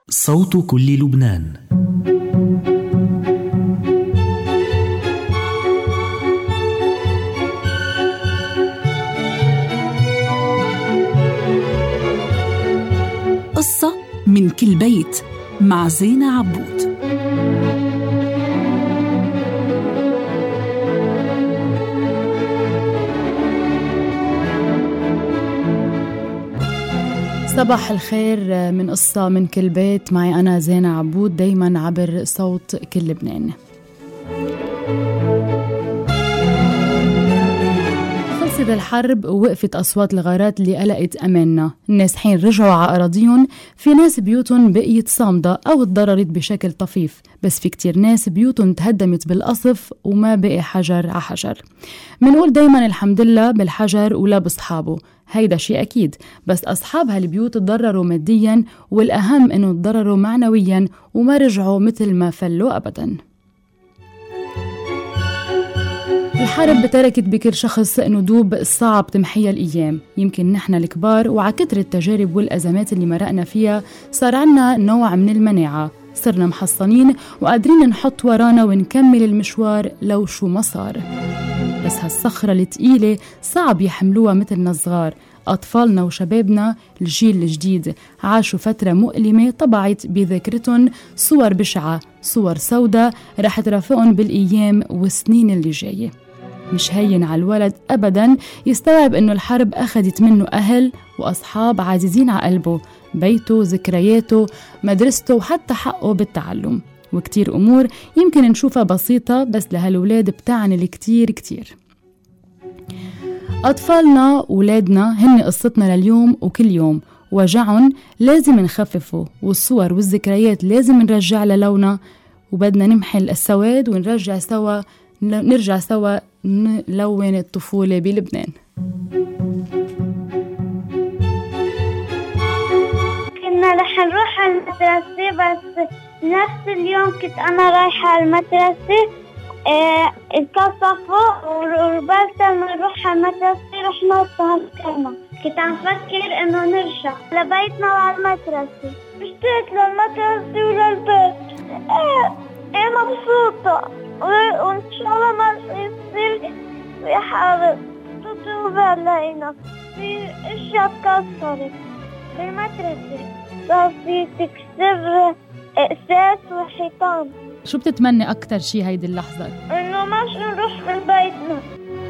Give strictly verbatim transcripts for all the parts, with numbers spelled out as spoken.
صوت كل لبنان. قصة من كل بيت مع زينة عبود. صباح الخير من قصة من كل بيت، معي أنا زينة عبود دايما عبر صوت كل لبنان. خلصت الحرب ووقفت أصوات الغارات اللي قلقت أماننا. الناس حين رجعوا على أراضيهم، في ناس بيوتهم بقيت صامدة أو تضررت بشكل طفيف، بس في كتير ناس بيوتهم تهدمت بالقصف وما بقي حجر على حجر. منقول دايما الحمد لله بالحجر ولا بصحابه، هيدا شيء أكيد، بس أصحاب هالبيوت تضرروا ماديا، والأهم إنه تضرروا معنويا وما رجعوا مثل ما فلوا أبدا. الحرب تركت بكل شخص ندوب صعب تمحيها الأيام. يمكن نحن الكبار وع كتر التجارب والأزمات اللي مرقنا فيها صار عنا نوع من المناعة، صرنا محصنين وقادرين نحط ورانا ونكمل المشوار لو شو ما صار. بس هالصخرة الثقيلة صعب يحملوها مثلنا الصغار. أطفالنا وشبابنا الجيل الجديد عاشوا فترة مؤلمة طبعت بذاكرتهم صور بشعة، صور سوداء رح ترافقهم بالأيام والسنين اللي جاية. مش هين على الولد أبداً يستوعب إنه الحرب أخذت منه أهل وأصحاب عزيزين على قلبه، بيته، ذكرياته، مدرسته، وحتى حقه بالتعلم. وكتير أمور يمكن نشوفها بسيطة، بس لهالولاد بتعني الكتير كتير. أطفالنا ولادنا هن قصتنا لليوم وكل يوم، وجعهم لازم نخففه، والصور والذكريات لازم نرجع للونها، وبدنا نمحل السواد ونرجع سوا نرجع سوا نلون الطفولة بلبنان. كنا رح نروح على المدرسة، بس نفس اليوم كنت أنا رايحة على المدرسة اه اتكسفوا، وبس ما نروح على المدرسة رحنا استهلكنا. كنت عم فكر إنه نرجع لبيتنا وعلى المدرسة. اشتقت للمدرسة وللبيت. ايه ايه مبسوطة، وإن شاء الله ما يصير في حرب تطوب علينا. في اشياء تكسرت بالمدرسة، صار في تكسر اقساس وحيطان. شو بتتمنى أكتر شي هيدي اللحظة؟ إنه ماش نروح من بيتنا.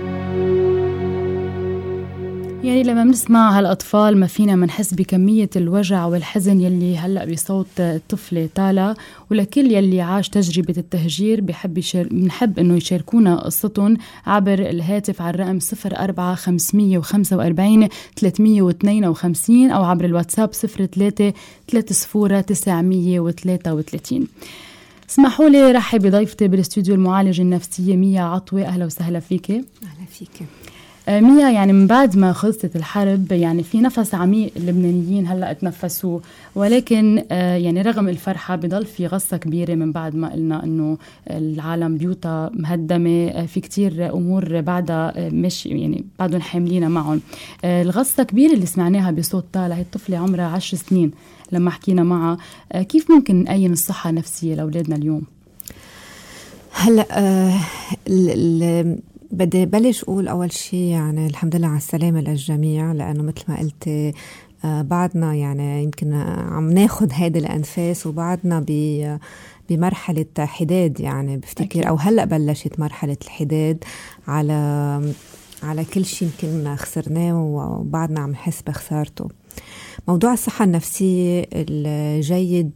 يعني لما بنسمع هالأطفال ما فينا منحس بكمية الوجع والحزن يلي هلأ بصوت الطفلة تالا، ولكل يلي عاش تجربة التهجير بحب يشار... بنحب إنه يشاركونا قصتهم عبر الهاتف على الرقم صفر أربعة خمسمية وخمسة وأربعين ثلاثمية واثنين وخمسين أو عبر الواتساب صفر ثلاثة ثلاثة صفر تسعمية وثلاثة وثلاثين. اسمحوا لي رحب بضيفتي بالاستوديو المعالجة النفسية ميا عطوة. أهلا وسهلا فيك. أهلا فيك ميا. يعني من بعد ما خلصت الحرب يعني في نفس عميق اللبنانيين هلأ تنفسوه، ولكن يعني رغم الفرحة بضل في غصة كبيرة من بعد ما قلنا إنه العالم بيوتا مهدمة، في كتير أمور بعدها مش يعني بعدهم حاملين معهم. الغصة كبيرة اللي سمعناها بصوت تالا، هي الطفلة عمرها عشر سنين لما حكينا معها. كيف ممكن نقيم الصحة النفسية لأولادنا اليوم؟ هلأ آه ال بدي بلش أقول أول شيء يعني الحمد لله على السلامة للجميع، لأنه مثل ما قلت آه بعدنا يعني يمكن عم ناخد هيدا الأنفاس، وبعدنا بمرحلة حداد يعني بفتكر أكيد. أو هلأ بلشت مرحلة الحداد على على كل شيء يمكن خسرناه وبعدنا عم نحس بخسارته. موضوع الصحة النفسية الجيد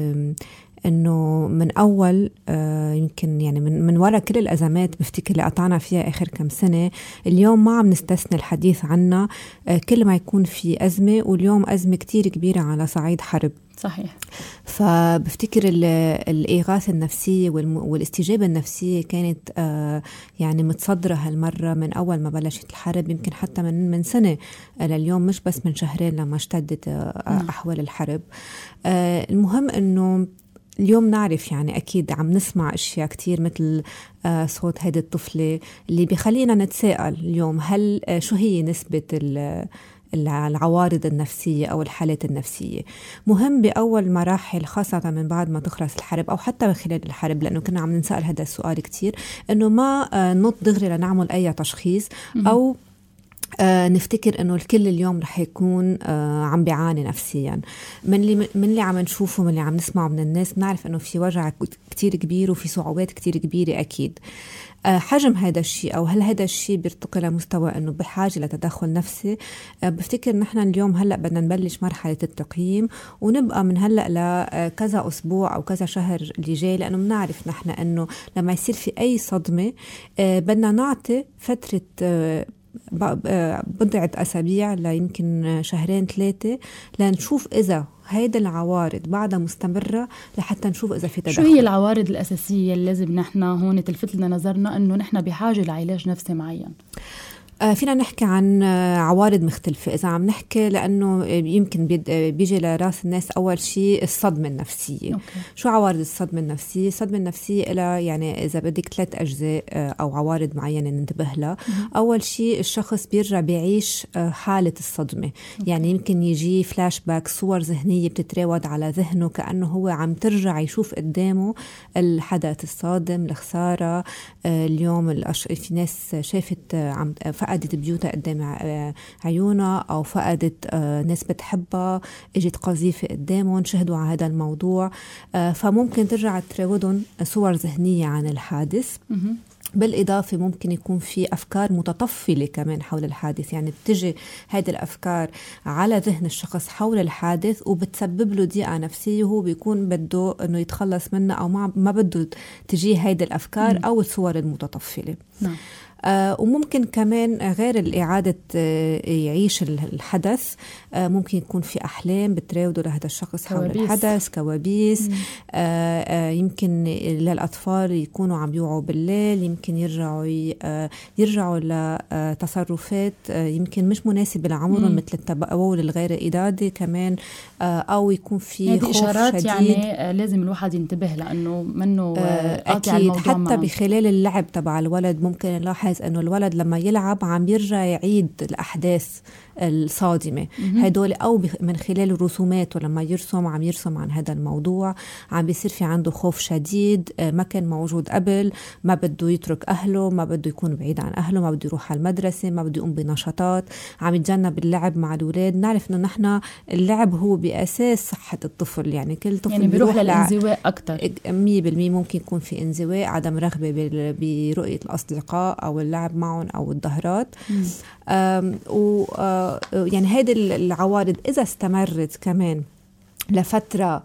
إنه من أول آه يمكن يعني من من وراء كل الأزمات بفتكر اللي قطعنا فيها آخر كم سنة، اليوم ما عم نستثني الحديث عنها آه كل ما يكون في أزمة، واليوم أزمة كتير كبيرة على صعيد حرب. صحيح. فبفتكر الإغاثة النفسية والاستجابة النفسية كانت آه يعني متصدرة هالمرة من أول ما بلشت الحرب، يمكن حتى من من سنة لليوم، مش بس من شهرين لما اشتدت آه أحوال الحرب. آه المهم إنه اليوم نعرف يعني أكيد عم نسمع أشياء كتير مثل آه صوت هذه الطفلة اللي بيخلينا نتساءل اليوم هل آه شو هي نسبة العوارض النفسية أو الحالات النفسية. مهم بأول مراحل خاصة من بعد ما تخلص الحرب أو حتى خلال الحرب، لأنه كنا عم نسأل هذا السؤال كتير، إنه ما نط دغري لنعمل أي تشخيص أو آه نفتكر انه الكل اليوم رح يكون آه عم بيعاني نفسيا. من اللي من اللي عم نشوفه، من اللي عم نسمعه من الناس، بنعرف انه في وجع كتير كبير وفي صعوبات كتير كبيرة. اكيد آه حجم هذا الشيء او هل هذا الشيء بيرتقي لمستوى انه بحاجة لتدخل نفسي، آه بفتكر نحن اليوم هلا بدنا نبلش مرحلة التقييم، ونبقى من هلا لكذا اسبوع او كذا شهر اللي جاي، لانه بنعرف نحن انه لما يصير في اي صدمة آه بدنا نعطي فترة آه بضعة أسابيع ليمكن شهرين ثلاثة لنشوف إذا هيدا العوارض بعدها مستمرة، لحتى نشوف إذا في تدخل. شو هي العوارض الأساسية اللي لازم نحن هون تلفت لنا نظرنا أنه نحن بحاجة لعلاج نفسي معين؟ فينا نحكي عن عوارض مختلفة إذا عم نحكي، لأنه يمكن بيجي لراس الناس أول شيء الصدمة النفسية. أوكي. شو عوارض الصدمة النفسية؟ الصدمة النفسية إلها يعني إذا بدك ثلاث أجزاء أو عوارض معينة ننتبه لها. أول شيء الشخص بيرجع بيعيش حالة الصدمة. أوكي. يعني يمكن يجي فلاش باك، صور ذهنية بتتراود على ذهنه كأنه هو عم ترجع يشوف قدامه الحدث الصادم، الخسارة. اليوم الأش... في ناس شافت عم فقدت بيوتها قدام عيونها، أو فقدت ناس بتحبها، اجت قذيفة قدامهم، شهدوا على هذا الموضوع، فممكن ترجع تراودهم صور ذهنية عن الحادث. بالإضافة ممكن يكون في أفكار متطفلة كمان حول الحادث، يعني بتجي هذه الأفكار على ذهن الشخص حول الحادث وبتسبب له ضيقة نفسية، وهو بيكون بده أنه يتخلص منها أو ما بده تجي هذه الأفكار أو الصور المتطفلة. نعم. آه وممكن كمان غير الإعادة آه يعيش الحدث، آه ممكن يكون في أحلام بتراوده لهذا الشخص حول كوابيس. الحدث كوابيس. آه آه يمكن للأطفال يكونوا عم يوعوا بالليل، يمكن يرجعوا آه يرجعوا لتصرفات آه يمكن مش مناسبة لعمرهم، مثل التبول الغير إرادي كمان، آه أو يكون في خوف إشارات شديد. يعني آه لازم الواحد ينتبه لأنه منه آه قاطع أكيد. الموضوع حتى معه. بخلال اللعب تبع الولد ممكن نلاحظ أنه الولد لما يلعب عم يرجع يعيد الأحداث الصادمة هدول، أو من خلال الرسومات، ولما يرسم عم يرسم عن هذا الموضوع، عم بيصير في عنده خوف شديد ما كان موجود قبل، ما بده يترك أهله، ما بده يكون بعيد عن أهله، ما بده يروح على المدرسة، ما بده يقوم بنشاطات، عم يتجنب اللعب مع الأولاد. نعرف إنه نحن اللعب هو بأساس صحة الطفل، يعني كل طفل يعني بيروح للانزواء أكتر. مية بالمية ممكن يكون في انزواء، عدم رغبة برؤية الأصدقاء أو اللعب معهم أو الظهرات. و يعني هذه العوارض إذا استمرت كمان لفترة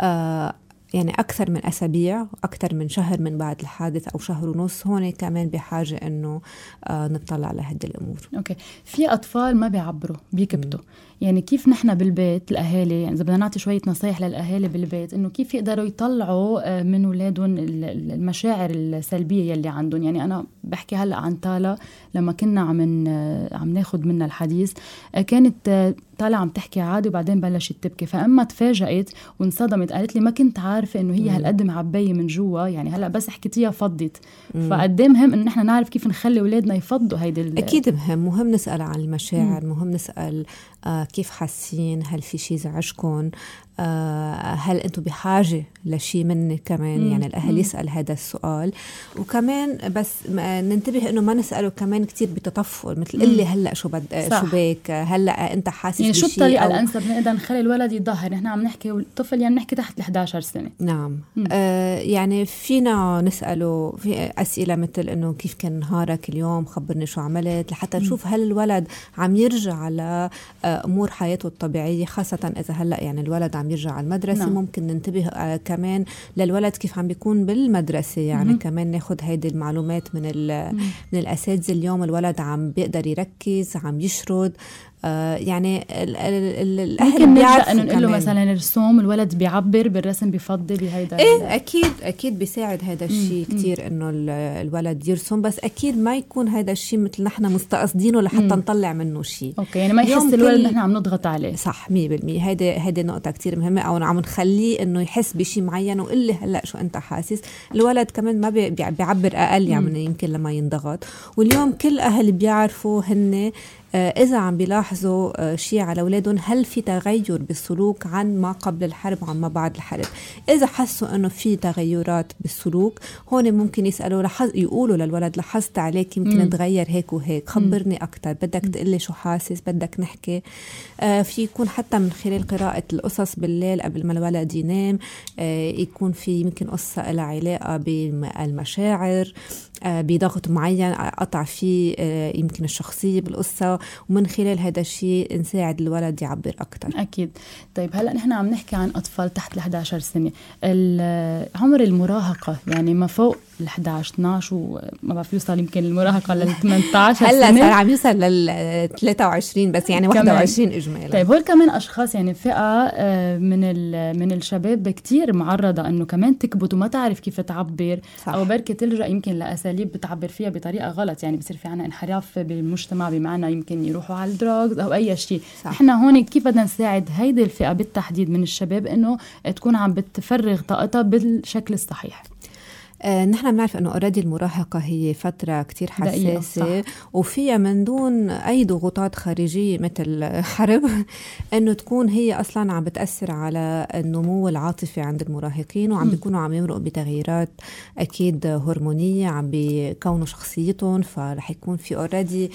يعني أكثر من أسابيع، أكثر من شهر من بعد الحادث أو شهر ونص، هون كمان بحاجة إنه نطلع على هذه الأمور. أوكي. في أطفال ما بيعبروا، بيكبتوا. يعني كيف نحن بالبيت الأهالي، يعني إذا بدنا نعطي شوية نصايح للأهالي بالبيت إنه كيف يقدروا يطلعوا من أولادهم المشاعر السلبية يلي عندهم. يعني أنا بحكي هلأ عن تالا، لما كنا عم عم ناخد منها الحديث كانت تالا عم تحكي عادي وبعدين بلشت تبكي، فأما تفاجأت وانصدمت، قالت لي ما كنت عارفة إنه هي هالقد معبية من جوا، يعني هلأ بس حكيتيها فضت. فقد ايه مهم إن نحن نعرف كيف نخلي أولادنا يفضوا هيدا. أكيد مهم مهم نسأل عن المشاعر. مم. مهم نسأل آه كيف حاسين، هل في شيء زعجكم، آه هل أنتم بحاجة لشيء مني كمان. مم. يعني الأهل مم. يسأل هذا السؤال. وكمان بس ننتبه إنه ما نسأله كمان كتير بتطفل، مثل اللي هلأ شو بد شو بيك، هلأ أنت حاسس يعني بشيء. شو الطريقة الأنسب نقدر نخلي الولد يتظاهر؟ نحن عم نحكي الطفل يعني نحكي تحت إحدى عشرة سنة. نعم. آه يعني فينا نسأله في أسئلة مثل إنه كيف كان نهارك اليوم، خبرني شو عملت، لحتى نشوف هل الولد عم يرجع على آه أمور حياته الطبيعية، خاصة إذا هلأ يعني الولد عم يرجع على المدرسة. نعم. ممكن ننتبه آه كمان للولد كيف عم بيكون بالمدرسة، يعني مم. كمان ناخد هيدي المعلومات من من الأساتذة. اليوم الولد عم بيقدر يركز، عم يشرد. آه يعني الأهل بيعرفوا إنه نقول له مثلا الرسوم، الولد بيعبر بالرسم، بيفضل بهيدا. إيه أكيد أكيد بيساعد هذا الشيء كتير إنه الولد يرسم، بس أكيد ما يكون هذا الشيء مثل نحن مستقصدينه لحتى مم. نطلع منه شيء. أوكي. يعني ما يحس الولد نحن عم نضغط عليه. صح مية بالمية. هيدا هيدا نقطة كتير مهمة، أو عم نخليه إنه يحس بشيء معين وقل لي هلأ شو أنت حاسس. الولد كمان ما بيعبر أقل يعني يمكن لما ينضغط. واليوم كل أهل بيعرفوا هن إذا عم بيلاحظوا شيء على أولادهم، هل في تغير بالسلوك عن ما قبل الحرب وعن ما بعد الحرب. إذا حسوا إنه في تغيرات بالسلوك، هون ممكن يسألوا لحظ يقولوا للولد لحظت عليك يمكن مم. تغير هيك وهيك، خبرني أكتر، بدك تقلي شو حاسس، بدك نحكي. آه في يكون حتى من خلال قراءة القصص بالليل قبل ما الولد ينام، آه يكون في يمكن قصة لها علاقة بالمشاعر، آه بضغط معين قطع فيه آه يمكن الشخصية بالقصة، ومن خلال هذا الشيء نساعد الولد يعبر أكتر. أكيد. طيب هلأ نحن عم نحكي عن أطفال تحت الأحد عشر سنة، عمر المراهقة يعني ما فوق الأحد عشر اثناشر وما بعرف يوصل يمكن المراهقة لل ثمانية عشر هلا صار عم يوصل لل ثلاثة وعشرين بس يعني واحد وعشرين إجمالا. طيب هول كمان أشخاص يعني فئة من من الشباب كتير معرضة إنه كمان تكبت وما تعرف كيف تعبر، صح. أو بركة تلجأ يمكن لأساليب بتعبر فيها بطريقة غلط، يعني بصير في عنا انحراف بالمجتمع، بمعنى يمكن يروحوا على الدراغز أو أي شيء. إحنا هون كيف بدنا نساعد هيدي الفئة بالتحديد من الشباب إنه تكون عم بتفرغ طاقتها بالشكل الصحيح؟ آه، نحن بنعرف أنه أوريدي المراهقة هي فترة كتير حساسة وفيها من دون أي ضغوطات خارجية مثل حرب أنه تكون هي أصلا عم بتأثر على النمو العاطفي عند المراهقين، وعم بيكونوا عم يمرقوا بتغييرات أكيد هرمونية، عم بيكونوا شخصيتهم، فرح يكون في أوريدي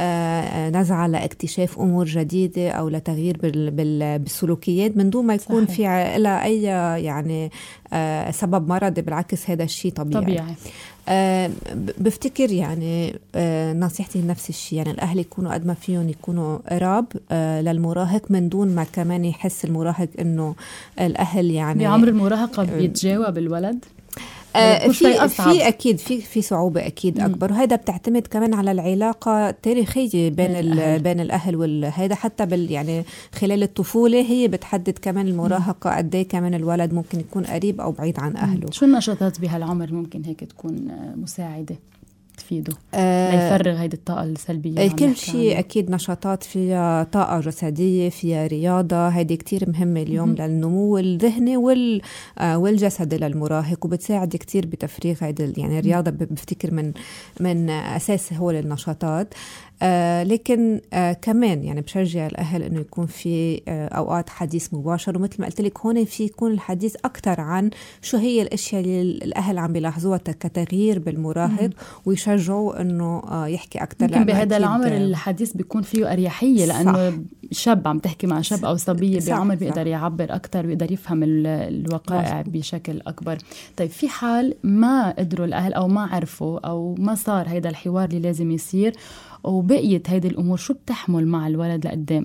آه نزعة لاكتشاف أمور جديدة أو لتغيير بالسلوكيات من دون ما يكون صحيح. في لها أي يعني آه سبب مرضي، بالعكس هذا الشيء طبيعي, طبيعي. آه بفتكر يعني آه نصيحتي نفس الشيء، يعني الأهل يكونوا قد ما فيهم يكونوا قراب آه للمراهق من دون ما كمان يحس المراهق إنه الأهل يعني بعمر المراهقة بيتجاوب الولد. آه في في اكيد في في صعوبه اكيد اكبر، وهذا بتعتمد كمان على العلاقه التاريخيه بين الأهل. بين الاهل والهذا حتى بال يعني خلال الطفوله هي بتحدد كمان المراهقه قد ايه كمان الولد ممكن يكون قريب او بعيد عن اهله. شو النشاطات بهالعمر ممكن هيك تكون مساعده تفيده آه ليفرغ هيدي الطاقة السلبية؟ كل شيء أكيد نشاطات فيها طاقة جسدية، فيها رياضة، هيدي كتير مهمة اليوم م- للنمو الذهني وال آه والجسدي للمراهق، وبتساعد كتير بتفريغ هيدي يعني الرياضة. بفتكر من من أساس هو النشاطات. آه لكن آه كمان يعني بشجع الأهل إنه يكون في آه أوقات حديث مباشر، ومثل ما قلت لك هون في يكون الحديث أكتر عن شو هي الأشياء اللي الأهل عم بيلاحظوها كتغيير بالمراهق، ويشجعوا إنه آه يحكي أكتر. يمكن بهذا العمر الحديث بيكون فيه أريحية، لأنه صح. شاب عم تحكي مع شاب أو صبية بعمر بيقدر يعبر أكتر ويقدر يفهم الوقائع بشكل أكبر. طيب في حال ما قدروا الأهل أو ما عرفوا أو ما صار هيدا الحوار اللي لازم يصير وبقيت هيدي الأمور، شو بتحمل مع الولد لقدام؟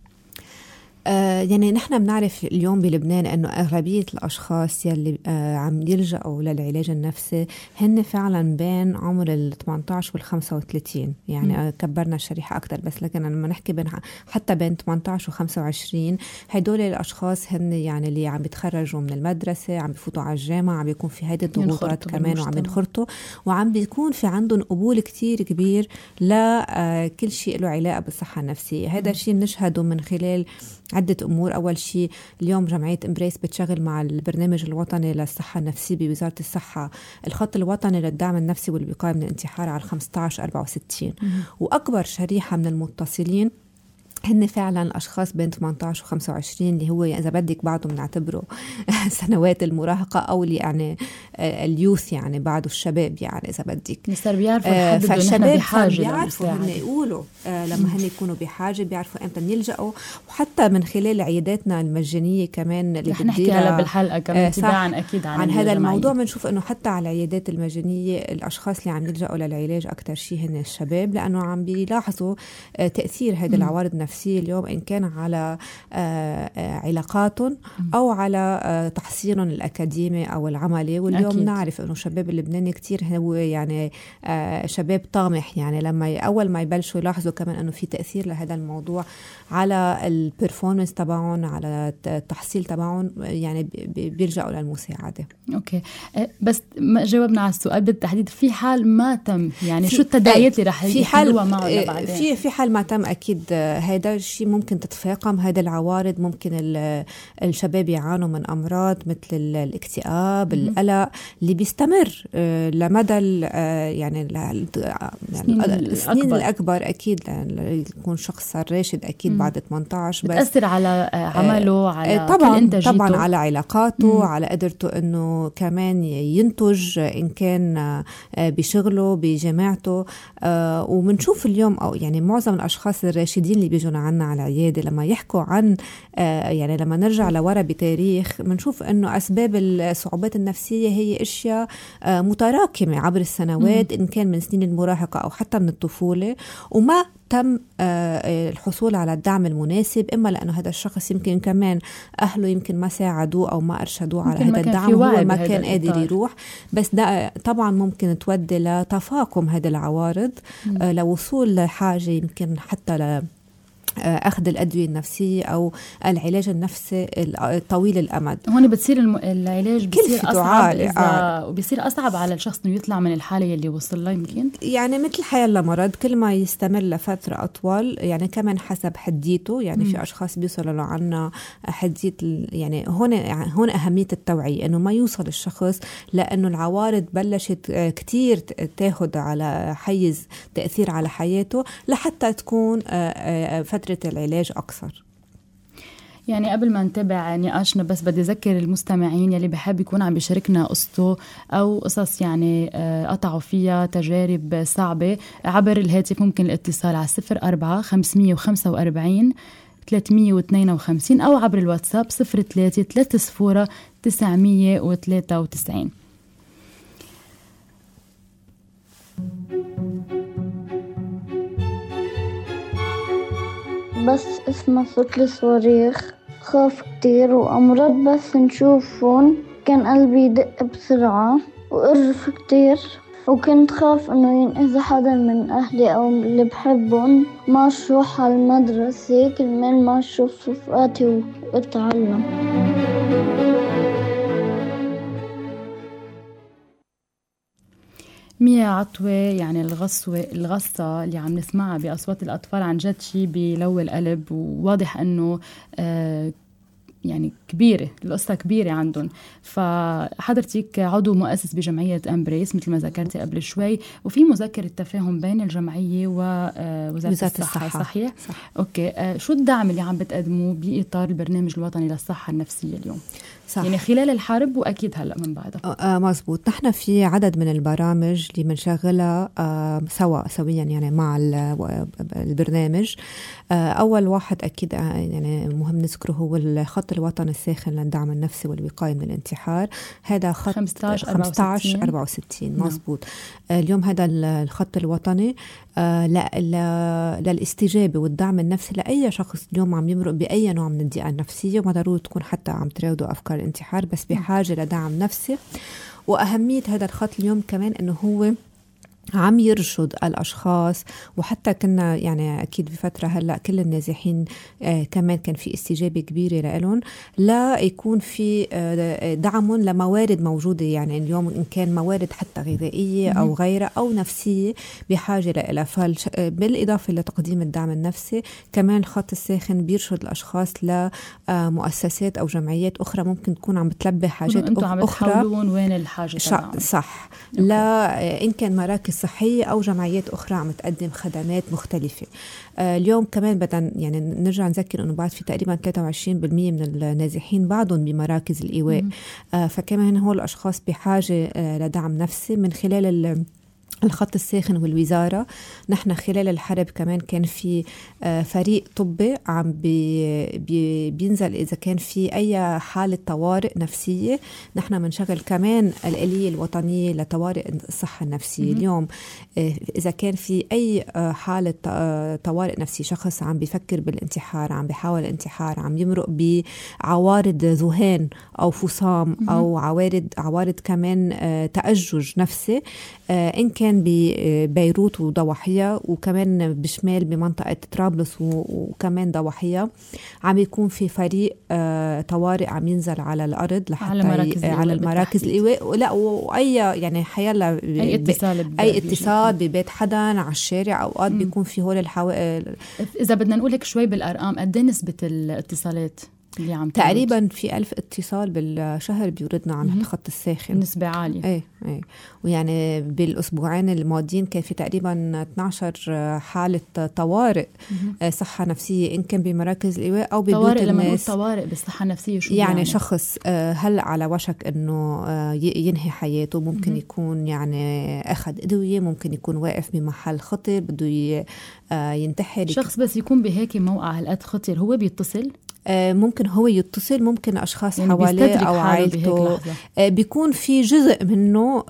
آه يعني نحن بنعرف اليوم بلبنان أنه أغلبية الأشخاص يلي آه عم يلجأوا للعلاج النفسي هن فعلا بين عمر ال ثمانية عشر وال خمسة وثلاثين، يعني آه كبرنا الشريحة أكتر، بس لكن لما نحكي بين حتى بين ثمانية عشر و خمسة وعشرين هدول الأشخاص هن يعني اللي عم بيتخرجوا من المدرسة، عم بيفوتوا على الجامعة، عم بيكون في هيدي الضغوطات كمان وعم ينخرطوا، وعم بيكون في عندهم قبول كتير كبير لكل شيء له علاقة بالصحة النفسية. هذا الشيء بنشهده من خلال عدة أمور. أول شيء اليوم جمعية إمبريس بتشغل مع البرنامج الوطني للصحة النفسية بوزارة الصحة الخط الوطني للدعم النفسي والوقاية من الانتحار على خمسة عشر أربعة وستين، وأكبر شريحة من المتصلين هن فعلا الأشخاص بين ثمانية عشر و خمسة وعشرين اللي هو إذا بدك بعضهم نعتبره سنوات المراهقة أو اللي يعني اليوث يعني بعده الشباب يعني إذا بدك. صار بيعرفوا يحددوا نحن بحاجة، بيعرفوا هن يقولوا آه لما هن يكونوا بحاجة، بيعرفوا إمتى يلجأوا، وحتى من خلال عياداتنا المجانية كمان اللي رح نحكي هلا بالحلقة كمان تباعا آه أكيد عن, عن هذا الموضوع. بنشوف إنه حتى على العيادات المجانية الأشخاص اللي عم يلجأوا للعلاج أكتر شيء هن الشباب، لأنه عم بيلاحظوا آه تأثير هذه العوارض النفسية اليوم إن كان على علاقاتهم أو على تحصيلهم الأكاديمي أو العملي. واليوم أكيد. نعرف إنه الشباب اللبناني كتير هو يعني شباب طامح، يعني لما أول ما يبلشوا يلاحظوا كمان إنه في تأثير لهذا الموضوع على البرفورمانس تبعهم، على التحصيل تبعهم، يعني بيلجأوا للمساعدة. أوكي، بس ما جاوبنا على السؤال بالتحديد. في حال ما تم يعني شو التداعيات اللي رح يحلوها معه بعدين؟ في في حال ما تم أكيد هذا هذا الشيء ممكن تتفاقم هذا العوارض. ممكن الشباب يعانوا من أمراض مثل الاكتئاب، القلق اللي بيستمر لمدى يعني السنين الأكبر أكيد، يكون شخص صار راشد أكيد مم. بعد ثمانية عشر، بس بتأثر على عمله، على طبعا كل إنتاجيته، طبعا على علاقاته، مم. على قدرته إنه كمان ينتج إن كان بشغله بجامعته. ومنشوف اليوم أو يعني معظم الأشخاص الراشدين اللي بيجونا عنا على العيادة لما يحكوا عن يعني لما نرجع لورا بتاريخ بنشوف إنه أسباب الصعوبات النفسية هي أشياء متراكمة عبر السنوات، مم. إن كان من سنين المراهقة أو حتى من الطفولة، وما تم الحصول على الدعم المناسب، إما لأنه هذا الشخص يمكن كمان أهله يمكن ما ساعدوه أو ما أرشدوه على هذا الدعم، هو ما كان قادر يروح. بس ده طبعا ممكن تودي لتفاقم هذه العوارض، لوصول لحاجة يمكن حتى ل أخذ الأدوية النفسية أو العلاج النفسي الطويل الأمد. هون بتصير الم... العلاج بصير أصعب إذا وبصير أصعب على الشخص إنه يطلع من الحالة اللي وصل لها. يمكن يعني مثل حياة مرض كل ما يستمر لفترة أطول يعني كمان حسب حديته. يعني م. في أشخاص بيوصلوا عنا حديت يعني هون يعني هون أهمية التوعية إنه ما يوصل الشخص لأنه العوارض بلشت كتير تاخد على حيز تأثير على حياته لحتى تكون فترة العلاج أكثر. يعني قبل ما نتابع نقاشنا بس بدي أذكر المستمعين يلي بحب يكون عم بيشاركنا قصته أو قصص يعني قطعوا فيها تجارب صعبة عبر الهاتف. ممكن الاتصال على صفر أربعة خمسمية وخمسة وأربعين ثلاثمية واثنين وخمسين أو عبر الواتساب صفر ثلاثة ثلاثة صفر تسعمية وثلاثة وتسعين. بس اسمه صوت الصريخ خاف كتير وأمرض بس نشوفهم كان قلبي يدق بسرعة وقرف كتير، وكنت خاف إنه ينأذى حدا من أهلي أو اللي بحبهم. ما أروح على المدرسة كرمال ما أشوف رفقاتي وأتعلم. ميا عطوة يعني الغصوة الغصة اللي عم نسمعها بأصوات الأطفال عن جد شي بيلوي القلب، وواضح أنه آه يعني كبيرة القصة كبيرة عندهم. فحضرتك عضو مؤسس بجمعية أمبريس مثل ما ذكرتي قبل شوي، وفي مذكرة تفاهم بين الجمعية ووزارة الصحة, الصحة. صحيح؟ صح. أوكي. آه شو الدعم اللي عم بتقدموه بإطار البرنامج الوطني للصحة النفسية اليوم؟ صح. يعني خلال الحرب وأكيد هلأ من بعدها. آه مزبوط. نحن في عدد من البرامج اللي منشغلها آه سوا سويا يعني مع البرنامج. آه أول واحد أكيد آه يعني مهم نذكره هو الخط الوطني الساخن للدعم النفسي والوقاية من الانتحار. هذا خط خمسة عشر أربعة وستين مزبوط. آه اليوم هذا الخط الوطني آه للاستجابة والدعم النفسي لأي شخص اليوم عم يمرق بأي نوع من الضيقة النفسية، وما ضروري تكون حتى عم تراودوا أفكار الانتحار بس بحاجة لدعم نفسي. وأهمية هذا الخط اليوم كمان أنه هو عم يرشد الأشخاص، وحتى كنا يعني أكيد بفترة هلأ كل النازحين آه كمان كان في استجابة كبيرة لهم لا يكون في آه دعم لموارد موجودة. يعني اليوم إن كان موارد حتى غذائية أو غيرها أو نفسية بحاجة لها. بالإضافة لتقديم الدعم النفسي كمان الخط الساخن بيرشد الأشخاص لمؤسسات أو جمعيات أخرى ممكن تكون عم بتلبي حاجات أخرى. عم بتحاولون وين الحاجة شا صح. لا إن كان مراكز صحية أو جمعيات أخرى عم تقدم خدمات مختلفة. آه اليوم كمان بدنا يعني نرجع نذكر أنه بعد في تقريبا ثلاثة وعشرين بالمية من النازحين بعضهم بمراكز الإيواء. آه فكمان هو الأشخاص بحاجة آه لدعم نفسي من خلال الخط الساخن والوزارة. نحن خلال الحرب كمان كان في فريق طبي عم بي بي بينزل إذا كان في أي حالة طوارئ نفسية. نحن منشغل كمان الآلية الوطنية لطوارئ الصحة النفسية. اليوم إذا كان في أي حالة طوارئ نفسية، شخص عم بيفكر بالانتحار، عم بيحاول الانتحار، عم يمرق بعوارض ذهان أو فصام أو عوارض عوارض كمان تأجج نفسي، إن كان كمان ببيروت وضواحيها، وكمان بشمال بمنطقة طرابلس وكمان ضواحيها عم يكون في فريق طوارئ عم ينزل على الأرض لحتى على مراكز على المراكز الإيواء. لا وأي يعني حيلا أي اتصال أي اتصال ببيت حدا على الشارع أوقات بيكون في هول الحوائل. إذا بدنا نقول لك شوي بالأرقام، قد ايه نسبة الاتصالات اللي عم تورد؟ تقريبا في ألف اتصال بالشهر بيوردنا عن الخط الساخن، نسبة عالية. ايه ايه ويعني بالأسبوعين الماضيين كان في تقريبا اثناشر حالة طوارئ مم. صحة نفسية، إن كان بمراكز الإيواء أو ببيوت طوارئ. الناس. لما نقول طوارئ بالصحة النفسية شو يعني, يعني؟ شخص هلأ على وشك إنه ينهي حياته، ممكن مم. يكون يعني أخذ أدوية، ممكن يكون واقف بمحل خطر بده ينتحر. شخص بس يكون بهيك موقع هالقد خطر هو بيتصل؟ ممكن هو يتصل، ممكن أشخاص يعني حواليه أو عائلته بيكون في جزء منه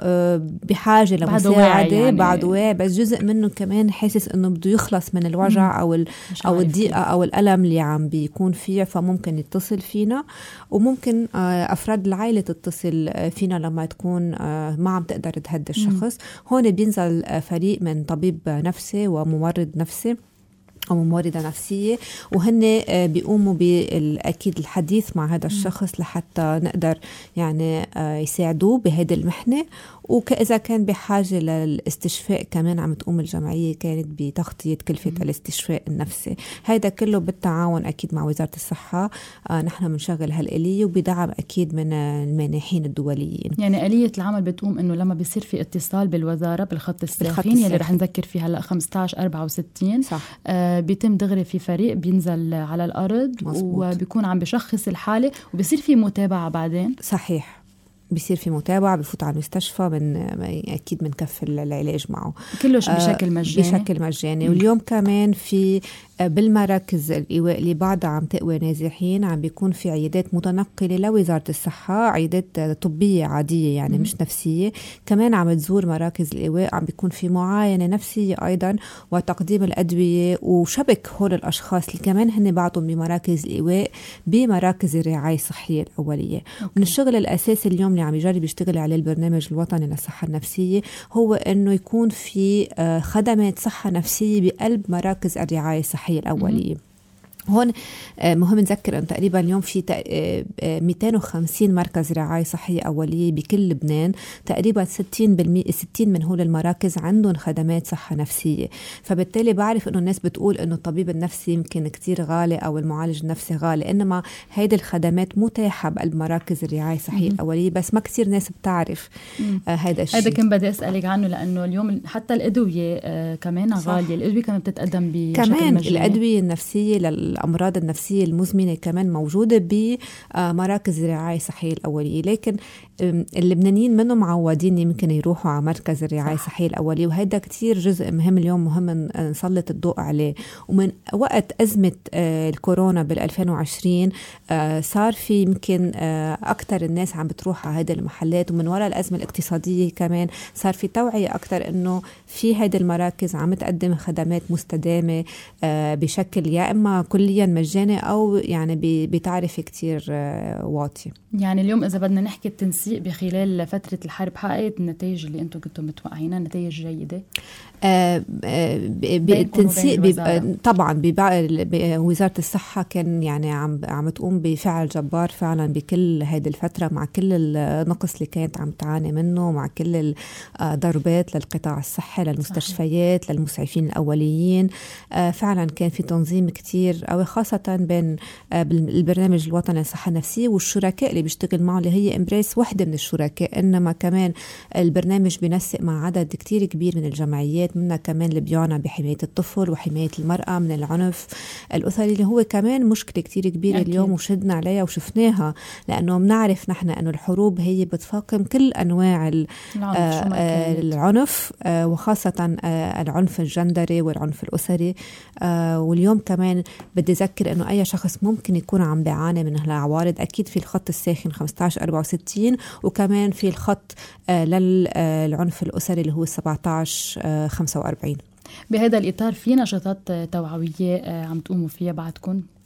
بحاجة لمساعدة يعني بعد واعي، بس جزء منه كمان حاسس إنه بده يخلص من الوجع أو أو الضيقة أو الألم اللي عم بيكون فيه، فممكن يتصل فينا. وممكن أفراد العائلة تتصل فينا لما تكون ما عم تقدر تهدي الشخص. هون بينزل فريق من طبيب نفسي وممرض نفسي أو ممرضة نفسية، وهن بيقوموا بالأكيد الحديث مع هذا الشخص لحتى نقدر يعني يساعدوه بهذه المحنة. وكإذا كان بحاجة للاستشفاء كمان عم تقوم الجمعية كانت بتغطية كلفة م- الاستشفاء النفسي. هذا كله بالتعاون أكيد مع وزارة الصحة. آه نحن منشغل هالآلية وبدعم أكيد من المانحين الدوليين. يعني آلية العمل بتقوم إنه لما بيصير في اتصال بالوزارة بالخط الساخن يلي رح نذكر فيها هلا خمسة عشر أربعة وستين، صح. آه بيتم دغري في فريق بينزل على الأرض مزبوط. وبيكون عم بشخص الحالة وبيصير في متابعة بعدين. صحيح، بيصير في متابعة، بفوت على المستشفى من أكيد من كف العلاج معه كلش بشكل مجاني. بشكل مجاني. واليوم كمان في بالمراكز الإيواء اللي بعدها عم تقوى نازحين عم بيكون في عيادات متنقلة لوزارة الصحة، عيادات طبية عادية يعني م- مش نفسية، كمان عم تزور مراكز الإيواء، عم بيكون في معاينة نفسية أيضا وتقديم الأدوية وشبك هول الأشخاص اللي كمان هن بعضهم بمراكز الإيواء بمراكز الرعاية الصحية الأولية. أوكي. من الشغل الأساسي اليوم اللي عم يجرب يشتغل عليه البرنامج الوطني للصحة النفسية هو إنه يكون في خدمات صحة نفسية بقلب مراكز الرعاية الصحية الأولية. هون مهم نذكر أن تقريبا اليوم في مئتين وخمسين مركز رعاية صحية أولية بكل لبنان، تقريبا ستين بالمئة ستين من هول المراكز عندهم خدمات صحة نفسية. فبالتالي بعرف أنه الناس بتقول أنه الطبيب النفسي يمكن كتير غالي أو المعالج النفسي غالي، إنما هيدي الخدمات متاحة بقلب مراكز الرعاية الصحية الأولية، بس ما كتير ناس بتعرف هذا الشيء. هذا كان بدي أسألك عنه، لأنه اليوم حتى الأدوية آه كمان غالية. الأدوية كمان بتتقدم بشكل كمان مجاني. الأدوية النفسية لل الأمراض النفسية المزمنة كمان موجودة بمراكز الرعاية الصحية الأولية، لكن اللبنانيين منهم معودين يمكن يروحوا على مركز الرعاية الصحية الأولية، وهذا كتير جزء مهم اليوم مهم نسلط الضوء عليه. ومن وقت أزمة الكورونا بالألفين وعشرين صار في يمكن أكتر الناس عم بتروح على هذه المحلات، ومن وراء الأزمة الاقتصادية كمان صار في توعية أكتر إنه في هذه المراكز عم تقدم خدمات مستدامة بشكل يا إما كليا مجاني أو يعني بتعرف كتير واطي. يعني اليوم إذا بدنا نحكي التنسيق بخلال فترة الحرب حققت النتائج اللي أنتم كنتم متوقعينها، نتائج جيدة؟ بالتنسيق بيبقى طبعا بيبقى وزارة الصحة كان يعني عم عم تقوم بفعل جبار فعلا بكل هذه الفترة، مع كل النقص اللي كانت عم تعاني منه، مع كل الضربات للقطاع الصحي، للمستشفيات، صحيح. للمسعفين الأوليين. فعلا كان في تنظيم كتير أو خاصة بين البرنامج الوطني للصحة النفسية والشركاء اللي بيشتغل معه اللي هي إمبريس وحدة من الشركاء، إنما كمان البرنامج بينسق مع عدد كتير كبير من الجمعيات، منها كمان اللي بيعنى بحماية الطفل وحماية المرأة من العنف الأسري اللي هو كمان مشكلة كتير كبيرة أكيد. اليوم وشدنا عليها وشفناها، لأنه بنعرف نحن أنه الحروب هي بتفاقم كل أنواع العنف, آه العنف آه وخاصة آه العنف الجندري والعنف الأسري. آه واليوم كمان بدي أذكر أنه أي شخص ممكن يكون عم بيعاني من هالعوارض، أكيد في الخط الساخن خمسة عشر أربعة وستين، وكمان في الخط آه للعنف الأسري اللي هو سبعة عشر خمسة وأربعين. بهذا الإطار في نشاطات توعوية عم تقوموا فيها بعدكم؟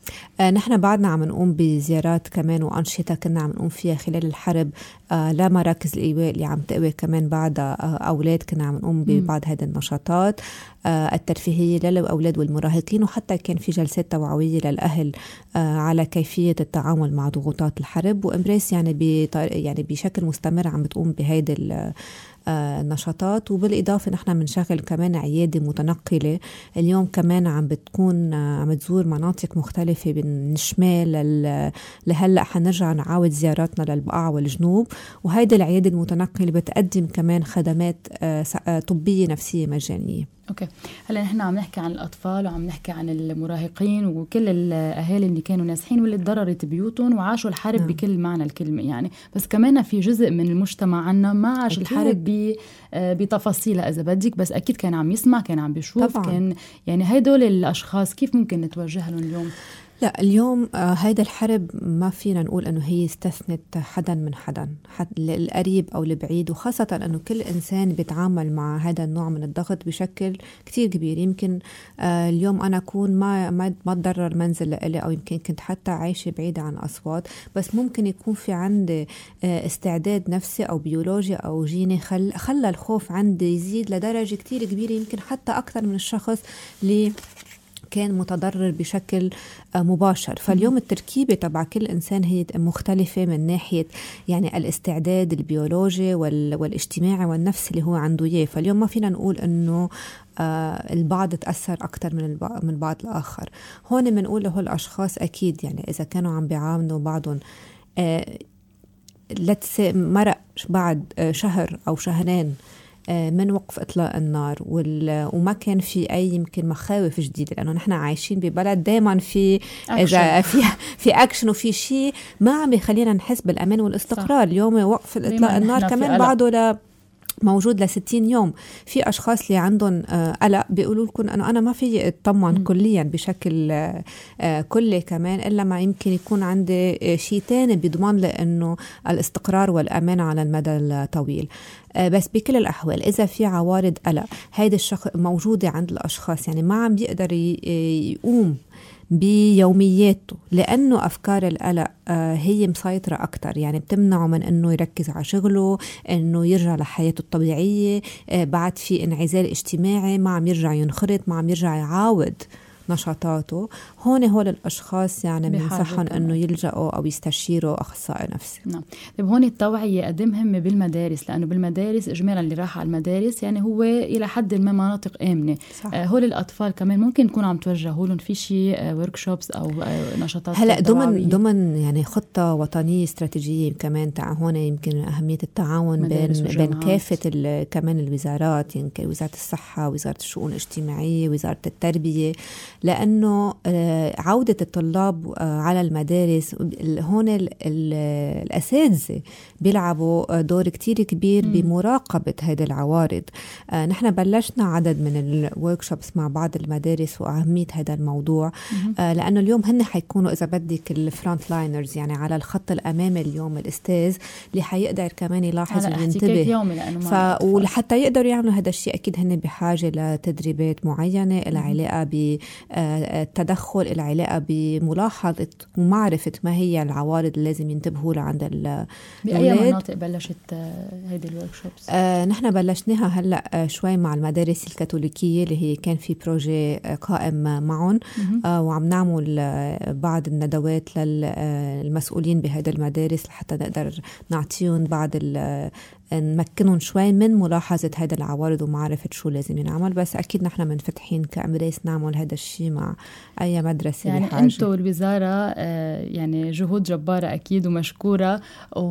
آه نحن بعدنا عم نقوم بزيارات كمان وأنشطة كنا عم نقوم فيها خلال الحرب آه لمراكز الإيواء اللي عم تقوي كمان بعدها آه أولاد. كنا عم نقوم ببعض هذه النشاطات آه الترفيهية للأولاد والمراهقين، وحتى كان في جلسات توعوية للأهل آه على كيفية التعامل مع ضغوطات الحرب. وإمبريس يعني يعني بشكل مستمر عم بتقوم بهيدي النشاطات. وبالإضافة نحن منشغل كمان عيادة متنقلة اليوم كمان عم بتكون عم تزور مناطق مختلفة من الشمال لهلأ حنرجع نعاود زياراتنا للبقاع والجنوب. وهيدي العيادة المتنقلة بتقدم كمان خدمات طبية نفسية مجانية. اوكي، هلا نحن عم نحكي عن الاطفال وعم نحكي عن المراهقين وكل الاهالي اللي كانوا نازحين واللي تضررت بيوتهم وعاشوا الحرب. نعم. بكل معنى الكلمه يعني. بس كمان في جزء من المجتمع عنا ما عاش أكيد. الحرب بتفاصيلها اذا بدك، بس اكيد كان عم يسمع، كان عم بيشوف. طبعاً. كان يعني هيدول الاشخاص كيف ممكن نتوجه لهم اليوم؟ لا اليوم آه هيدا الحرب ما فينا نقول أنه هي استثنت حدا من حدا، حد القريب أو البعيد، وخاصة أنه كل إنسان بيتعامل مع هذا النوع من الضغط بشكل كتير كبير. يمكن آه اليوم أنا أكون ما ما ما تضرر منزل لإلي، أو يمكن كنت حتى عايشة بعيدة عن أصوات، بس ممكن يكون في عندي آه استعداد نفسي أو بيولوجي أو جيني خل خلى الخوف عندي يزيد لدرجة كتير كبيرة، يمكن حتى أكثر من الشخص اللي كان متضرر بشكل مباشر. فاليوم التركيبة تبع كل إنسان هي مختلفة من ناحية يعني الاستعداد البيولوجي والاجتماعي والنفسي اللي هو عنده إياه. فاليوم ما فينا نقول إنه آه البعض تأثر أكتر من البعض من بعض الآخر. هون بنقول له الأشخاص أكيد يعني إذا كانوا عم بيعاملوا بعضهم آه مرق بعد آه شهر أو شهرين من وقف إطلاق النار وما كان في أي يمكن مخاوف جديدة، لأنه نحن عايشين ببلد دايما في إذا في في أكشن وفي شيء ما عم يخلينا نحس بالأمان والاستقرار. صح. اليوم وقف إطلاق النار كمان بعده ل موجود لستين يوم. في أشخاص اللي عندهم قلق بيقولوا لكم أنه أنا ما في أطمن كليا بشكل كلي كمان إلا ما يمكن يكون عندي شيء تاني بيضمن لي أنه الاستقرار والأمان على المدى الطويل. بس بكل الأحوال إذا في عوارض قلق هيدا الشخص موجودة عند الأشخاص، يعني ما عم بيقدر يقوم بيومياته لأنه أفكار القلق هي مسيطرة أكتر، يعني بتمنعه من أنه يركز على شغله، أنه يرجع لحياته الطبيعية. بعد في انعزال اجتماعي، ما عم يرجع ينخرط، ما عم يرجع يعاود نشاطاته. هون هول الأشخاص يعني بنصحهم أنه يلجأوا أو يستشيروا أخصائي نفسي. نعم. طيب هون التوعية قد مهمة بالمدارس، لأنه بالمدارس إجمالا اللي راح على المدارس يعني هو إلى حد ما مناطق آمنة. آه هول الأطفال كمان ممكن يكون عم توجهوا لهم في شيء آه وركشوبس أو آه نشاطات هلا ضمن ضمن يعني خطة وطنية استراتيجية كمان تاع هون يمكن أهمية التعاون بين بين كافة كمان الوزارات، يمكن يعني وزارة الصحة، وزارة الشؤون الاجتماعية، وزارة التربية، لأنه عودة الطلاب على المدارس هون الأساتذة بيلعبوا دور كتير كبير بمراقبة هذه العوارض. نحن بلشنا عدد من الوركشوبس مع بعض المدارس وأهمية هذا الموضوع، لأنه اليوم هن حيكونوا إذا بدك الفرونت لاينرز، يعني على الخط الأمامي اليوم الأستاذ اللي حيقدر كمان يلاحظ وينتبه. ف... ولحتى يقدروا يعملوا هذا الشيء أكيد هن بحاجة لتدريبات معينة إلى علاقة ب التدخل، العلاقة بملاحظة ومعرفة ما هي العوارض اللي لازم ينتبهوا لها عند الأولاد. بأي مناطق بلشت هيدي الوركشوبس؟ آه نحن بلشناها هلأ شوي مع المدارس الكاثوليكية اللي هي كان في بروجي قائم معهم، آه وعم نعمل بعض الندوات للمسؤولين بهذه المدارس لحتى نقدر نعطيهم بعض نمكنهم شوي من ملاحظة هذا العوارض ومعرفة شو لازم ينعمل. بس أكيد نحن منفتحين كأمريس نعمل هذا الشيء مع أي مدرسة يعني بحاجة. أنتوا الوزارة يعني جهود جبارة أكيد ومشكورة،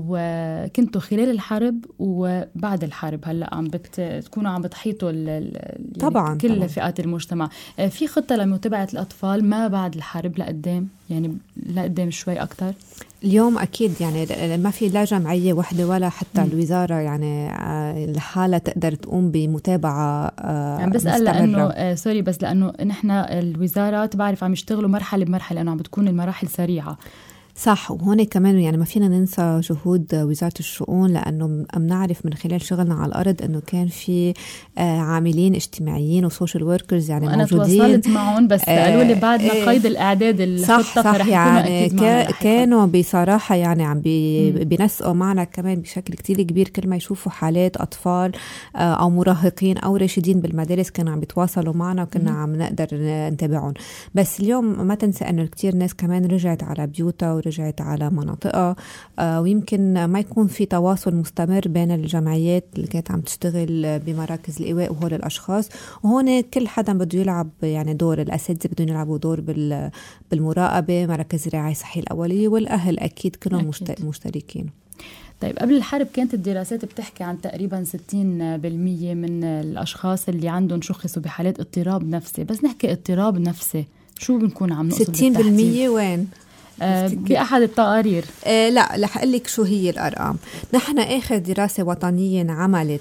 وكنتوا خلال الحرب وبعد الحرب هلأ عم بتكونوا عم بتحيطوا يعني طبعاً كل طبعاً. فئات المجتمع. في خطة لمتابعة الأطفال ما بعد الحرب لقدام، يعني لقدام شوي أكتر؟ اليوم أكيد يعني ما في لا جمعية واحدة ولا حتى م. الوزارة يعني لحالة تقدر تقوم بمتابعة يعني بسأل لأنه آه سوري بس لأنه نحن الوزارات بعرف عم يشتغلوا مرحلة بمرحلة لأنه عم بتكون المراحل سريعة. صح. وهون كمان يعني ما فينا ننسى جهود وزارة الشؤون، لأنه بنعرف من خلال شغلنا على الأرض أنه كان في عاملين اجتماعيين وسوشيال وركرز يعني وأنا موجودين. أنا تواصلت معهم بس قالوا لي بعد ما قيد الإعداد الخطة صح صح يعني كا كانوا بصراحة يعني عم بي بينسقوا معنا كمان بشكل كتير كبير. كل ما يشوفوا حالات أطفال أو مراهقين أو راشدين بالمدارس كانوا عم بيتواصلوا معنا وكنا عم نقدر نتابعهم. بس اليوم ما تنسى أنه كتير ناس كمان رجعت على بيوتها ورجعت على مناطقها، ويمكن ما يكون في تواصل مستمر بين الجمعيات اللي كانت عم تشتغل بمراكز الإيواء وهول الأشخاص. وهون كل حدا بده يلعب يعني دور. الأساتذة بدهم يلعبوا دور بالمراقبة، مراكز الرعاية الصحية الأولية، والأهل أكيد كلهم أكيد. مشتركين. طيب قبل الحرب كانت الدراسات بتحكي عن تقريبا ستين بالمية من الأشخاص اللي عندهم شخصوا بحالات اضطراب نفسي. بس نحكي اضطراب نفسي شو بنكون عم نقصد ستين بالمية وين؟ آه بأحد التقارير. آه لا رح أقول لك شو هي الأرقام. نحن آخر دراسة وطنية عملت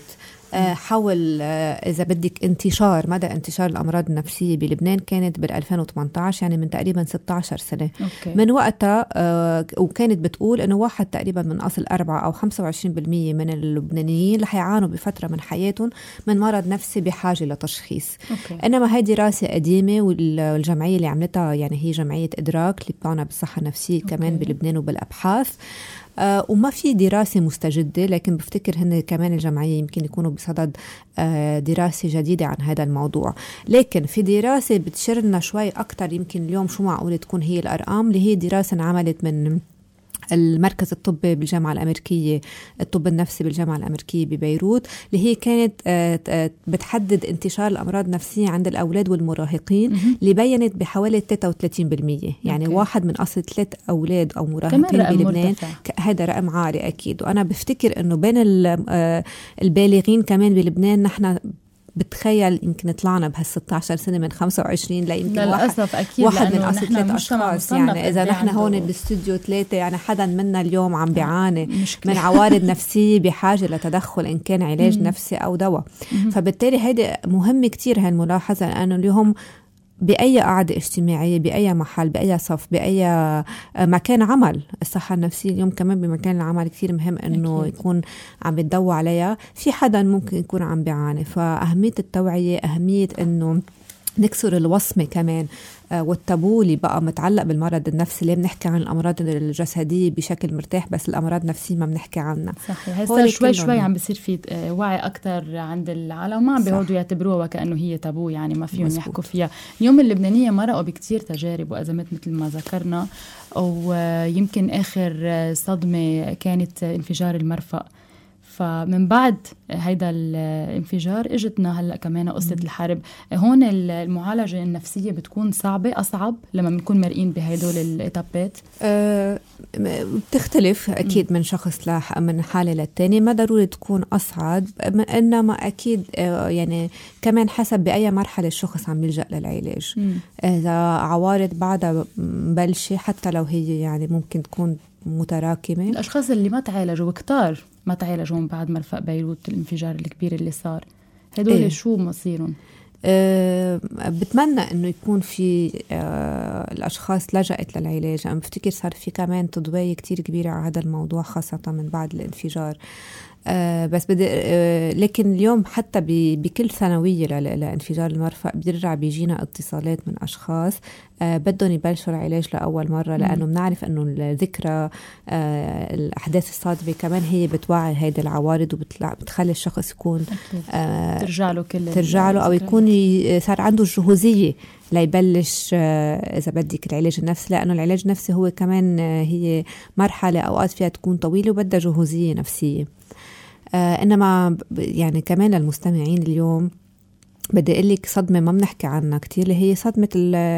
حول إذا بدك انتشار مدى انتشار الأمراض النفسية بلبنان كانت بالألفين وثمانية عشر، يعني من تقريبا ستة عشر سنة. أوكي. من وقتها وكانت بتقول إنه واحد تقريبا من أصل أربعة أو خمسة وعشرين بالمية من اللبنانيين رح يعانوا بفترة من حياتهم من مرض نفسي بحاجة لتشخيص. أوكي. إنما هاي دراسة قديمة، والجمعية اللي عملتها يعني هي جمعية إدراك اللي بتعنى بالصحة النفسية كمان. أوكي. بلبنان وبالأبحاث. آه وما في دراسة مستجدة، لكن بفتكر هن كمان الجمعية يمكن يكونوا بصدد آه دراسة جديدة عن هذا الموضوع. لكن في دراسة بتشيرنا شوي أكتر يمكن اليوم شو معقول تكون هي الأرقام، اللي هي دراسة انعملت من المركز الطبي بالجامعة الأمريكية، الطب النفسي بالجامعة الأمريكية ببيروت، اللي هي كانت بتحدد انتشار الأمراض النفسية عند الأولاد والمراهقين، اللي بينت بحوالي ثلاثة وثلاثين بالمية. يعني أوكي. واحد من أصل ثلاث أولاد أو مراهقين بلبنان، هذا رقم عالي أكيد. وأنا بفتكر أنه بين البالغين كمان بلبنان نحن بتخيل يمكن طلعنا بهالستة عشر سنة من خمسة وعشرين لا يمكن للأسف واحد, أكيد واحد من أصل ثلاث أشخاص. يعني إذا نحن هون بالاستوديو ثلاثة يعني حدا منا اليوم عم بيعاني من عوارض نفسية بحاجة لتدخل إن كان علاج نفسي أو دواء. فبالتالي هيدا مهم كتير هالملاحظة، لأنه اليوم بأي قعدة اجتماعية، بأي محل، بأي صف، بأي مكان عمل، الصحة النفسية اليوم كمان بمكان العمل كتير مهم أنه أكيد. يكون عم بتدوى عليها. في حدا ممكن يكون عم بيعاني، فأهمية التوعية، أهمية أنه نكسر الوصمة كمان والتابو اللي بقى متعلق بالمرض النفسي. ليه بنحكي عن الأمراض الجسدية بشكل مرتاح بس الأمراض النفسية ما بنحكي عنها. صحيح. هسه شوي شوي عم بصير في وعي أكتر عند العالم، وما عم بيقعدوا يعتبروها وكأنه هي تابو، يعني ما فيهم مزبوط. يحكوا فيها. اليوم اللبنانية مرقوا بكتير تجارب وأزمات مثل ما ذكرنا، ويمكن آخر صدمة كانت انفجار المرفأ. فمن بعد هيدا الانفجار اجتنا هلأ كمان قصة الحرب. هون المعالجة النفسية بتكون صعبة أصعب لما بنكون مرئين بهيدول الإتابات؟ أه بتختلف أكيد من شخص لح من حالة للتاني، ما ضروري تكون أصعب، إنما أكيد يعني كمان حسب بأي مرحلة الشخص عم يلجأ للعلاج. م. إذا عوارض بعدها مبلشة حتى لو هي يعني ممكن تكون متراكمة. الأشخاص اللي ما تعالجوا وكتار ما تعالجوا من بعد مرفأ بيروت الانفجار الكبير اللي صار، هدول إيه؟ شو مصيرهم؟ أه بتمنى انه يكون في أه الاشخاص لجأت للعلاج. انا بفتكر صار في كمان تضوية كتير كبيرة على هذا الموضوع خاصة من بعد الانفجار. آه بس بدي آه لكن اليوم حتى بكل ثانوية لانفجار المرفأ بيرجع بيجينا اتصالات من أشخاص آه بدهم يبلشوا العلاج لأول مرة، لأنه بنعرف أنه الذكرى آه الأحداث الصادمة كمان هي بتوعي هيدا العوارض وبتخلي الشخص يكون آه ترجع له كل ترجع له أو يكون صار عنده الجهوزية ليبلش آه إذا بدك العلاج النفسي، لأنه العلاج النفسي هو كمان آه هي مرحلة أوقات فيها تكون طويلة وبدها جهوزية نفسية. آه إنما يعني كمان المستمعين اليوم بدي أقول لك صدمة ما بنحكي عنها كتير، اللي هي صدمة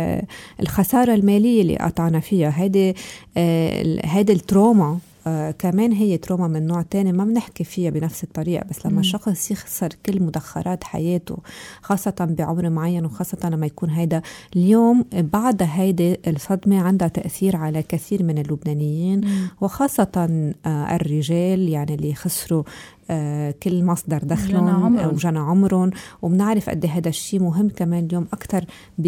الخسارة المالية اللي قطعنا فيها. هيدي آه هيدي التروما آه كمان هي تروما من نوع تاني ما بنحكي فيها بنفس الطريقة، بس لما الشخص يخسر كل مدخرات حياته خاصة بعمر معين، وخاصة لما يكون هيدا اليوم بعد هيدي الصدمة عندها تأثير على كثير من اللبنانيين، مم. وخاصة آه الرجال يعني اللي خسروا آه كل مصدر دخلهم وجنى عمرهم، وبنعرف قد هذا الشيء مهم كمان اليوم أكتر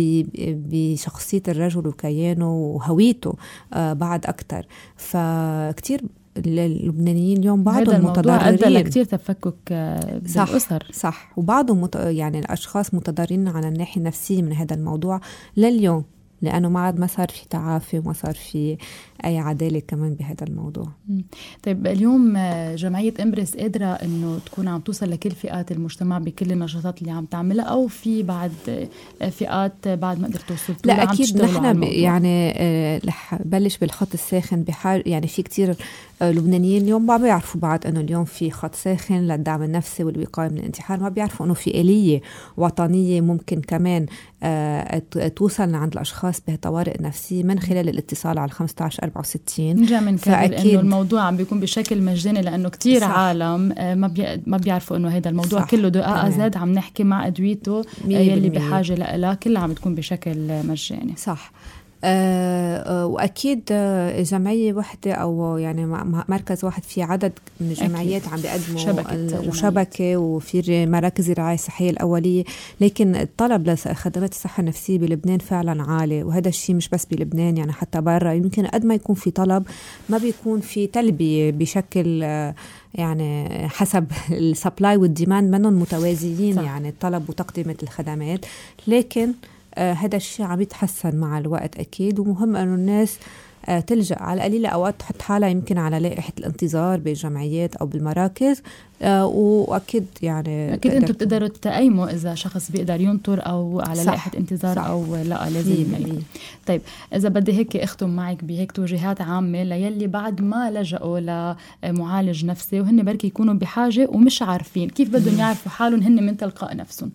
بشخصية الرجل وكيانه وهويته آه بعد أكتر. فكتير اللبنانيين اليوم بعضهم متضررين، هذا أدى لكتير تفكك بالأسر. صح, صح وبعضهم مت... يعني الأشخاص متضررين على الناحية النفسية من هذا الموضوع لليوم، لأنه ما عاد ما صار في تعافي وما صار في أي عدالة كمان بهذا الموضوع. طيب اليوم جمعية إمبرس قادرة إنه تكون عم توصل لكل فئات المجتمع بكل النشاطات اللي عم تعملها، أو في بعد فئات بعد ما قدرت توصل؟ لا أكيد نحن يعني رح بلش بالخط الساخن بحال، يعني في كتير لبنانيين اليوم ما بيعرفوا بعد إنه اليوم في خط ساخن للدعم النفسي والوقاية من الانتحار، ما بيعرفوا إنه في آلية وطنية ممكن كمان توصل عند الأشخاص بطوارئ نفسية من خلال الاتصال على خمسة عشر أربعة وستين. نجا من كابل إنه الموضوع عم بيكون بشكل مجاني، لأنه كتير صح. عالم ما بي ما بيعرفوا إنه هذا الموضوع صح. كله دقائق زاد عم نحكي مع أدويته يلي بحاجة لها، كلها عم تكون بشكل مجاني. صح. أه وأكيد جمعية واحدة أو يعني مركز واحد في عدد من الجمعيات عم بيقدموا شبكة وشبكة، وفي مراكز الرعاية الصحية الأولية، لكن الطلب لخدمات الصحة النفسية بلبنان فعلا عالي، وهذا الشيء مش بس بلبنان يعني حتى برا. يمكن قد ما يكون في طلب ما بيكون في تلبية بشكل يعني حسب السبلاي والديماند منهم متوازيين صح. يعني الطلب وتقديم الخدمات، لكن آه هذا الشيء عم يتحسن مع الوقت أكيد. ومهم أنه الناس آه تلجأ على قليلة أوقات تحط حالها يمكن على لائحة الانتظار بالجمعيات أو بالمراكز، آه وأكيد يعني أكيد أنتوا بتقدروا تقيموا إذا شخص بيقدر ينطر أو على لائحة انتظار صح. أو لا لازم يملك. طيب إذا بدي هيك أختم معك بهيك توجيهات عامة ليلي بعد ما لجأوا لمعالج نفسي وهن بركي يكونوا بحاجة ومش عارفين كيف بدهم يعرفوا حالهم هن من تلقاء نفسهم.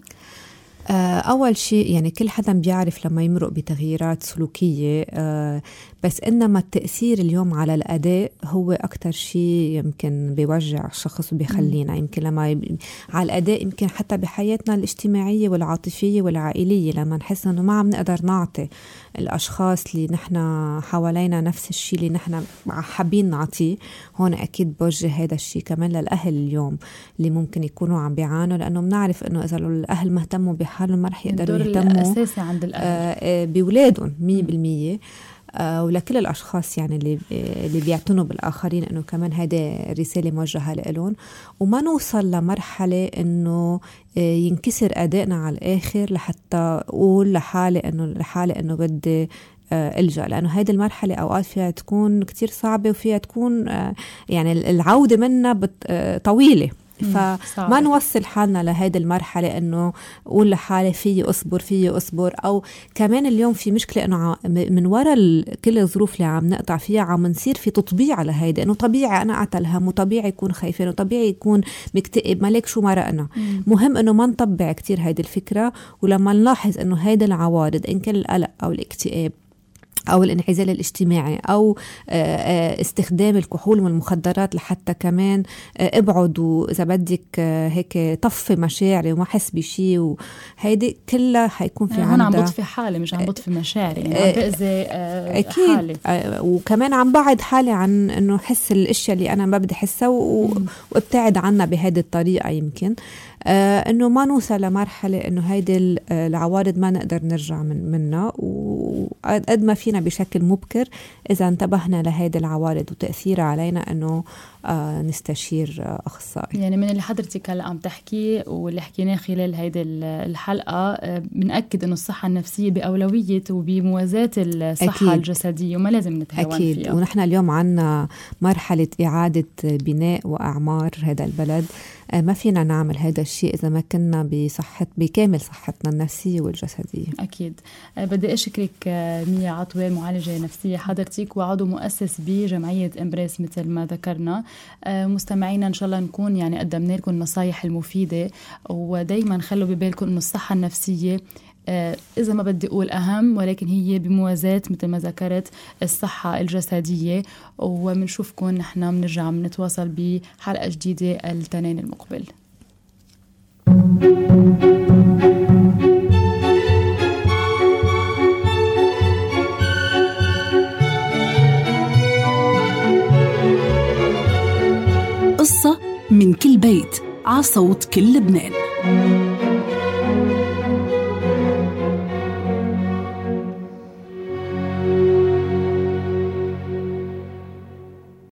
أول شيء يعني كل حدا بيعرف لما يمرق بتغييرات سلوكية، بس إنما التأثير اليوم على الأداء هو أكتر شيء يمكن بيوجع الشخص وبيخلينا يمكن لما يب... على الأداء يمكن حتى بحياتنا الاجتماعية والعاطفية والعائلية، لما نحس إنه ما عم نقدر نعطي الأشخاص اللي نحن حوالينا نفس الشيء اللي نحن حابين نعطيه. هون أكيد بوجه هذا الشيء كمان للأهل اليوم اللي ممكن يكونوا عم بيعانوا، لأنه بنعرف إنه إذا الأهل مهتموا بحالهم ما رح يقدروا يهتموا الأساسي عند الأهل بولادهم مية بالمية. آه ولكل الأشخاص يعني اللي اللي بيعتنوا بالآخرين إنه كمان هذا رسالة موجهة لهم، وما نوصل لمرحلة إنه ينكسر أدائنا على الآخر لحتى أقول لحالي إنه لحالي إنه بدي ألجأ، لأنه هذه المرحلة أوقات فيها تكون كتير صعبة وفيها تكون يعني العودة منها طويلة، فما نوصل حالنا لهذه المرحلة إنه أقول لحالي فيي أصبر فيي أصبر. أو كمان اليوم في مشكلة إنه من وراء كل الظروف اللي عم نقطع فيها عم نصير في تطبيع على هيدا، إنه طبيعي أنا أعتلهم وطبيعي يكون خايفين وطبيعي يكون مكتئب، مالك شو مرقنا. مهم إنه ما نطبع كتير هيدي الفكرة، ولما نلاحظ إنه هيدا العوارض إن كان القلق أو الاكتئاب أو الانعزال الاجتماعي أو استخدام الكحول والمخدرات لحتى كمان ابعد وإذا بدك هيك طفي مشاعري وما حس بشي، وهيدي كلها حيكون في عندها. أنا عم بطفي حالي مش عم بطفي مشاعري، يعني عم بأذي حالي، وكمان عم بعد حالي عن إنه حس الأشياء اللي أنا ما بدي حسها وابتعد عنها بهذه الطريقة. يمكن آه إنه ما نوصل لمرحلة إنه هيدي العوارض ما نقدر نرجع من منها، وقد ما فينا بشكل مبكر إذا انتبهنا لهيدي العوارض وتأثيرها علينا إنه آه نستشير آه أخصائي. يعني من اللي حضرتك هلا عم تحكي واللي حكيناه خلال هيدي الحلقة آه بنأكد إنه الصحة النفسية بأولوية وبموازاة الصحة أكيد. الجسدية وما لازم نتهاون أكيد فيها. ونحن اليوم عنا مرحلة إعادة بناء وأعمار هذا البلد، آه ما فينا نعمل هذا الشيء إذا ما كنا بصحة بكامل صحتنا النفسية والجسدية. أكيد. آه بدي أشكرك آه ميا عطوة، معالجة نفسية حضرتك وعضو مؤسس بجمعية إمبرس مثل ما ذكرنا. آه مستمعينا إن شاء الله نكون يعني قدمنا لكم النصايح المفيدة، ودايما خلوا ببالكم إنه الصحة النفسية آه إذا ما بدي أقول أهم، ولكن هي بموازاة مثل ما ذكرت الصحة الجسدية. ومنشوفكم نحن بنرجع بنتواصل بحلقة جديدة التنين المقبل. قصة من كل بيت عصوت كل لبنان.